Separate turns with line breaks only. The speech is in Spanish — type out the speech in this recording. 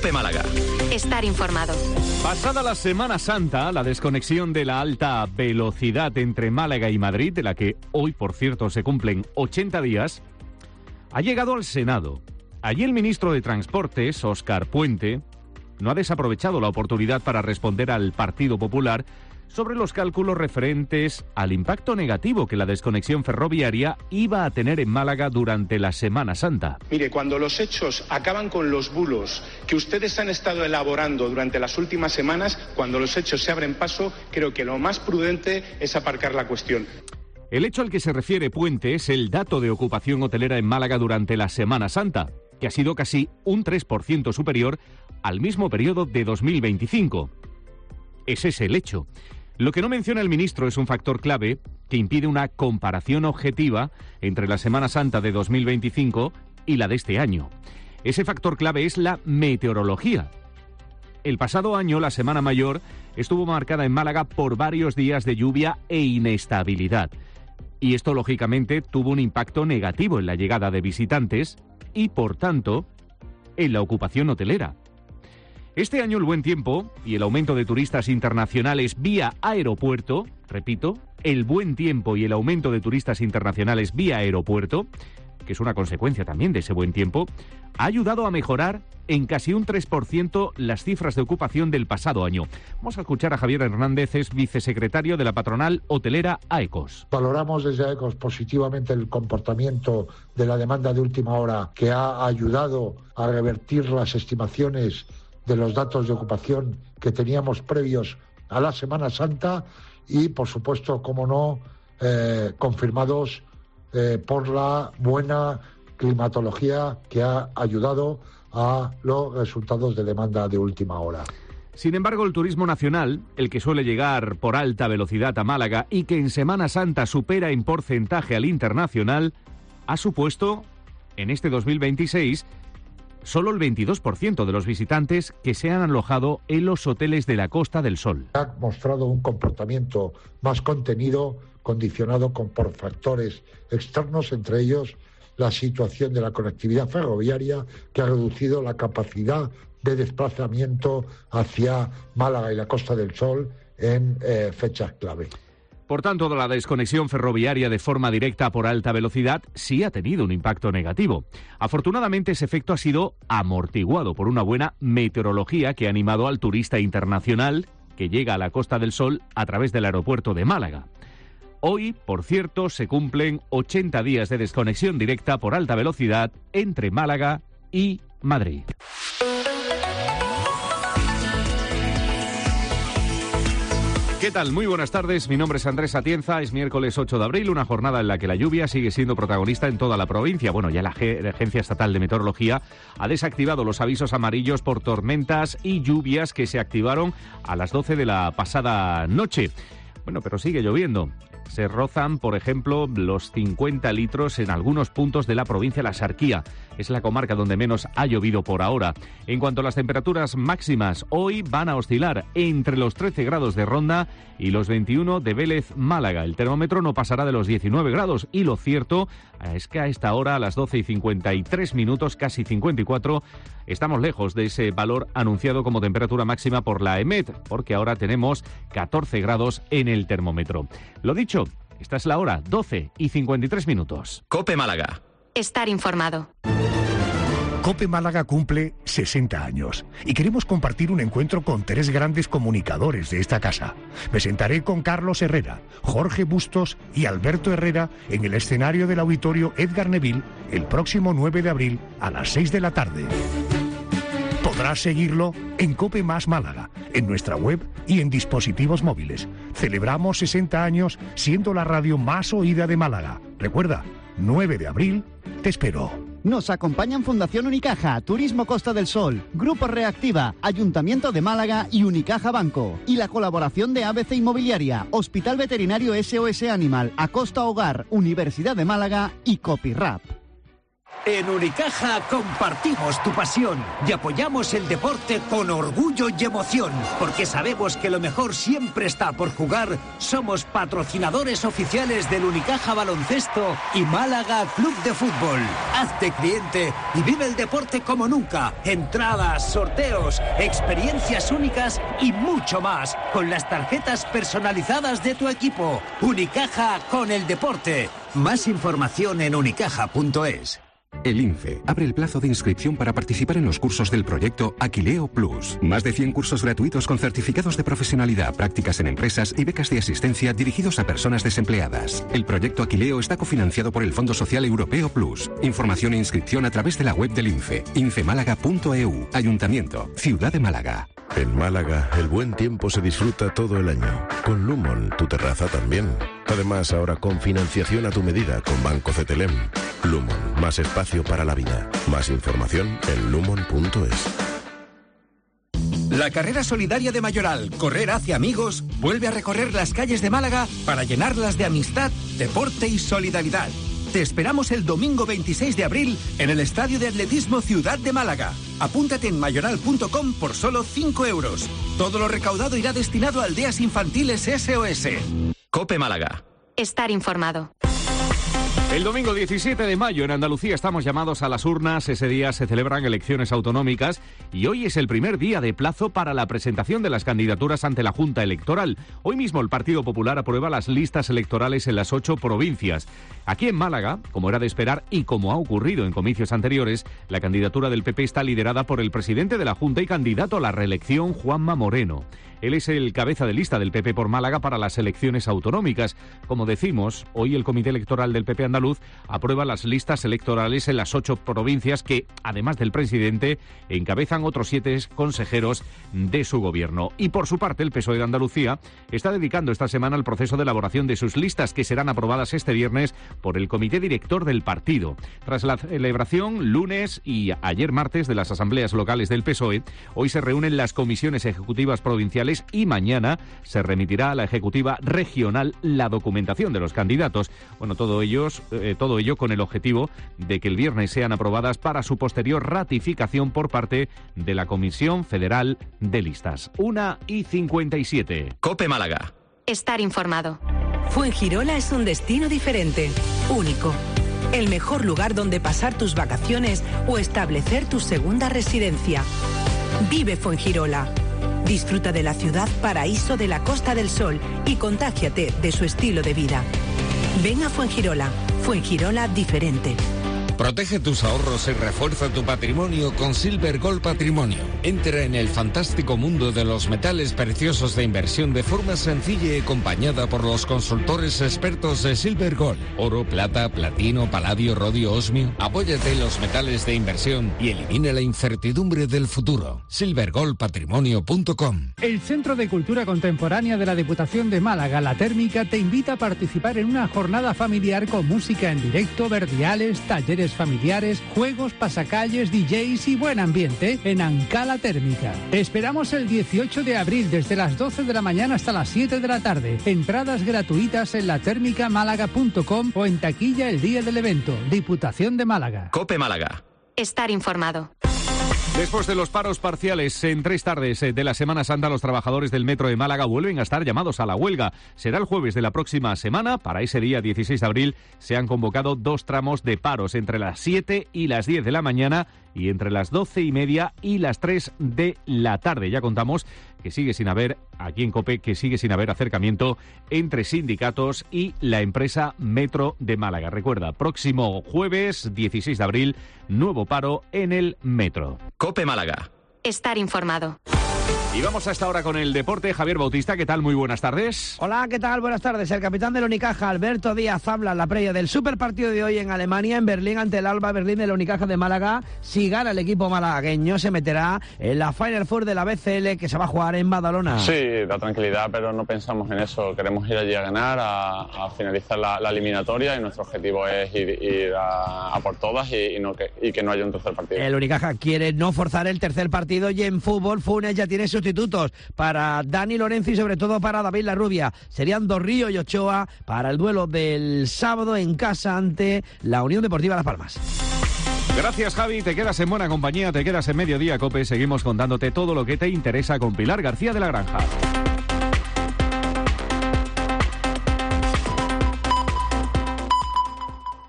COPE Málaga.
Estar informado.
Pasada la Semana Santa, la desconexión de la alta velocidad entre Málaga y Madrid, de la que hoy, por cierto, se cumplen 80 días, ha llegado al Senado. Allí el ministro de Transportes, Óscar Puente, no ha desaprovechado la oportunidad para responder al Partido Popular sobre los cálculos referentes al impacto negativo que la desconexión ferroviaria iba a tener en Málaga durante la Semana Santa.
Mire, cuando los hechos acaban con los bulos que ustedes han estado elaborando durante las últimas semanas, cuando los hechos se abren paso, creo que lo más prudente es aparcar la cuestión.
El hecho al que se refiere Puente es el dato de ocupación hotelera en Málaga durante la Semana Santa, que ha sido casi un 3% superior al mismo periodo de 2025. Ese es el hecho. Lo que no menciona el ministro es un factor clave que impide una comparación objetiva entre la Semana Santa de 2025 y la de este año. Ese factor clave es la meteorología. El pasado año, la Semana Mayor estuvo marcada en Málaga por varios días de lluvia e inestabilidad. Y esto, lógicamente, tuvo un impacto negativo en la llegada de visitantes y, por tanto, en la ocupación hotelera. Este año el buen tiempo y el aumento de turistas internacionales vía aeropuerto, repito, el buen tiempo y el aumento de turistas internacionales vía aeropuerto, que es una consecuencia también de ese buen tiempo, ha ayudado a mejorar en casi un 3% las cifras de ocupación del pasado año. Vamos a escuchar a Javier Hernández, es vicesecretario de la patronal hotelera AECOS.
Valoramos desde AECOS positivamente el comportamiento de la demanda de última hora, que ha ayudado a revertir las estimaciones de los datos de ocupación que teníamos previos a la Semana Santa y, por supuesto, como no, confirmados por la buena climatología que ha ayudado a los resultados de demanda de última hora.
Sin embargo, el turismo nacional, el que suele llegar por alta velocidad a Málaga y que en Semana Santa supera en porcentaje al internacional, ha supuesto, en este 2026, solo el 22% de los visitantes que se han alojado en los hoteles de la Costa del Sol.
Ha mostrado un comportamiento más contenido, condicionado por factores externos, entre ellos la situación de la conectividad ferroviaria, que ha reducido la capacidad de desplazamiento hacia Málaga y la Costa del Sol en fechas clave.
Por tanto, la desconexión ferroviaria de forma directa por alta velocidad sí ha tenido un impacto negativo. Afortunadamente, ese efecto ha sido amortiguado por una buena meteorología que ha animado al turista internacional que llega a la Costa del Sol a través del aeropuerto de Málaga. Hoy, por cierto, se cumplen 80 días de desconexión directa por alta velocidad entre Málaga y Madrid. ¿Qué tal? Muy buenas tardes, mi nombre es Andrés Atienza, es miércoles 8 de abril, una jornada en la que la lluvia sigue siendo protagonista en toda la provincia. Bueno, ya la Agencia Estatal de Meteorología ha desactivado los avisos amarillos por tormentas y lluvias que se activaron a las 12 de la pasada noche. Bueno, pero sigue lloviendo. Se rozan, por ejemplo, los 50 litros en algunos puntos de la provincia de la Axarquía. Es la comarca donde menos ha llovido por ahora. En cuanto a las temperaturas máximas, hoy van a oscilar entre los 13 grados de Ronda y los 21 de Vélez, Málaga. El termómetro no pasará de los 19 grados y lo cierto es que a esta hora, a las 12 y 53 minutos, casi 54, estamos lejos de ese valor anunciado como temperatura máxima por la EMET, porque ahora tenemos 14 grados en el termómetro. Lo dicho, esta es la hora, 12 y 53 minutos.
COPE Málaga.
Estar informado.
COPE Málaga cumple 60 años y queremos compartir un encuentro con 3 grandes comunicadores de esta casa. Me sentaré con Carlos Herrera, Jorge Bustos y Alberto Herrera en el escenario del Auditorio Edgar Neville el próximo 9 de abril a las 6 de la tarde. Podrás seguirlo en COPE Más Málaga, en nuestra web y en dispositivos móviles. Celebramos 60 años siendo la radio más oída de Málaga. Recuerda, 9 de abril, te espero.
Nos acompañan Fundación Unicaja, Turismo Costa del Sol, Grupo Reactiva, Ayuntamiento de Málaga y Unicaja Banco. Y la colaboración de ABC Inmobiliaria, Hospital Veterinario SOS Animal, Acosta Hogar, Universidad de Málaga y Copyrap.
En Unicaja compartimos tu pasión y apoyamos el deporte con orgullo y emoción, porque sabemos que lo mejor siempre está por jugar. Somos patrocinadores oficiales del Unicaja Baloncesto y Málaga Club de Fútbol. Hazte cliente y vive el deporte como nunca. Entradas, sorteos, experiencias únicas y mucho más con las tarjetas personalizadas de tu equipo. Unicaja con el deporte. Más información en unicaja.es.
El INFE abre el plazo de inscripción para participar en los cursos del proyecto Aquileo Plus. Más de 100 cursos gratuitos con certificados de profesionalidad, prácticas en empresas y becas de asistencia dirigidos a personas desempleadas. El proyecto Aquileo está cofinanciado por el Fondo Social Europeo Plus. Información e inscripción a través de la web del INFE, infemalaga.eu. Ayuntamiento, Ciudad de Málaga.
En Málaga, el buen tiempo se disfruta todo el año. Con Lumon, tu terraza también. Además, ahora con financiación a tu medida con Banco CTLM. Lumon, más espacio para la vida. Más información en lumon.es.
La carrera solidaria de Mayoral, Correr hacia Amigos, vuelve a recorrer las calles de Málaga para llenarlas de amistad, deporte y solidaridad. Te esperamos el domingo 26 de abril en el Estadio de Atletismo Ciudad de Málaga. Apúntate en mayoral.com por solo 5 euros. Todo lo recaudado irá destinado a aldeas infantiles SOS.
COPE Málaga.
Estar informado.
El domingo 17 de mayo en Andalucía estamos llamados a las urnas. Ese día se celebran elecciones autonómicas y hoy es el primer día de plazo para la presentación de las candidaturas ante la Junta Electoral. Hoy mismo el Partido Popular aprueba las listas electorales en las 8 provincias. Aquí en Málaga, como era de esperar y como ha ocurrido en comicios anteriores, la candidatura del PP está liderada por el presidente de la Junta y candidato a la reelección, Juanma Moreno. Él es el cabeza de lista del PP por Málaga para las elecciones autonómicas. Como decimos, hoy el Comité Electoral del PP andaluz aprueba las listas electorales en las 8 provincias que, además del presidente, encabezan otros 7 consejeros de su gobierno. Y por su parte, el PSOE de Andalucía está dedicando esta semana al proceso de elaboración de sus listas, que serán aprobadas este viernes por el Comité Director del partido. Tras la celebración lunes y ayer martes de las asambleas locales del PSOE, hoy se reúnen las comisiones ejecutivas provinciales y mañana se remitirá a la ejecutiva regional la documentación de los candidatos. Bueno, todo ello con el objetivo de que el viernes sean aprobadas para su posterior ratificación por parte de la Comisión Federal de Listas. 1:57.
COPE Málaga.
Estar informado.
Fuengirola es un destino diferente, único. El mejor lugar donde pasar tus vacaciones o establecer tu segunda residencia. Vive Fuengirola. Disfruta de la ciudad paraíso de la Costa del Sol y contágiate de su estilo de vida. Ven a Fuengirola. Fuengirola diferente.
Protege tus ahorros y refuerza tu patrimonio con Silver Gold Patrimonio. Entra en el fantástico mundo de los metales preciosos de inversión de forma sencilla y acompañada por los consultores expertos de Silver Gold. Oro, plata, platino, paladio, rodio, osmio. Apóyate en los metales de inversión y elimina la incertidumbre del futuro. silvergoldpatrimonio.com.
El Centro de Cultura Contemporánea de la Diputación de Málaga, La Térmica, te invita a participar en una jornada familiar con música en directo, verdiales, talleres familiares, juegos, pasacalles, DJs y buen ambiente en Ancala Térmica. Te esperamos el 18 de abril desde las 12 de la mañana hasta las 7 de la tarde. Entradas gratuitas en latermicamálaga.com o en taquilla el día del evento. Diputación de Málaga.
COPE Málaga.
Estar informado.
Después de los paros parciales en 3 tardes de la Semana Santa, los trabajadores del Metro de Málaga vuelven a estar llamados a la huelga. Será el jueves de la próxima semana. Para ese día 16 de abril se han convocado 2 tramos de paros entre las 7 y las 10 de la mañana y entre las 12:30 y las 3 de la tarde. Ya contamos que sigue sin haber, aquí en COPE, acercamiento entre sindicatos y la empresa Metro de Málaga. Recuerda, próximo jueves 16 de abril, nuevo paro en el Metro.
COPE Málaga.
Estar informado.
Y vamos a esta hora con el deporte. Javier Bautista, ¿qué tal? Muy buenas tardes.
Hola, ¿qué tal? Buenas tardes. El capitán del Unicaja, Alberto Díaz, habla en la previa del superpartido de hoy en Alemania, en Berlín, ante el Alba Berlín del Unicaja de Málaga. Si gana el equipo malagueño, se meterá en la Final Four de la BCL, que se va a jugar en Badalona.
Sí, da tranquilidad, pero no pensamos en eso. Queremos ir allí a ganar, a finalizar la eliminatoria, y nuestro objetivo es ir a por todas y que no haya un tercer partido.
El Unicaja quiere no forzar el tercer partido, y en fútbol Funes ya tiene sustitutos para Dani Lorenzo y sobre todo para David Larrubia. Serían Dorrío y Ochoa para el duelo del sábado en casa ante la Unión Deportiva Las Palmas.
Gracias, Javi. Te quedas en buena compañía, te quedas en Mediodía Cope. Seguimos contándote todo lo que te interesa con Pilar García de la Granja.